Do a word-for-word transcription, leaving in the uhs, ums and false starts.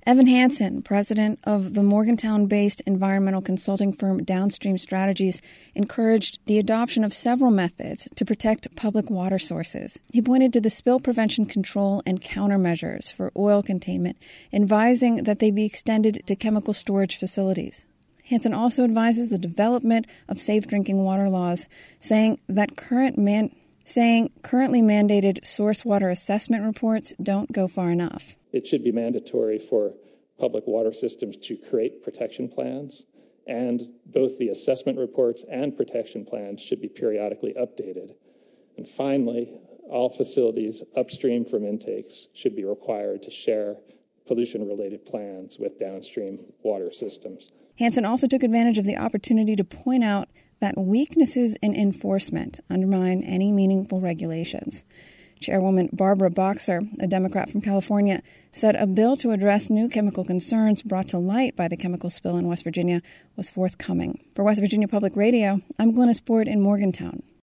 Evan Hansen, president of the Morgantown-based environmental consulting firm Downstream Strategies, encouraged the adoption of several methods to protect public water sources. He pointed to the spill prevention control and countermeasures for oil containment, advising that they be extended to chemical storage facilities. Hansen also advises the development of safe drinking water laws, saying that current man- saying currently mandated source water assessment reports don't go far enough. It should be mandatory for public water systems to create protection plans, and both the assessment reports and protection plans should be periodically updated. And finally, all facilities upstream from intakes should be required to share pollution-related plans with downstream water systems. Hansen also took advantage of the opportunity to point out that weaknesses in enforcement undermine any meaningful regulations. Chairwoman Barbara Boxer, a Democrat from California, said a bill to address new chemical concerns brought to light by the chemical spill in West Virginia was forthcoming. For West Virginia Public Radio, I'm Glennis Board in Morgantown.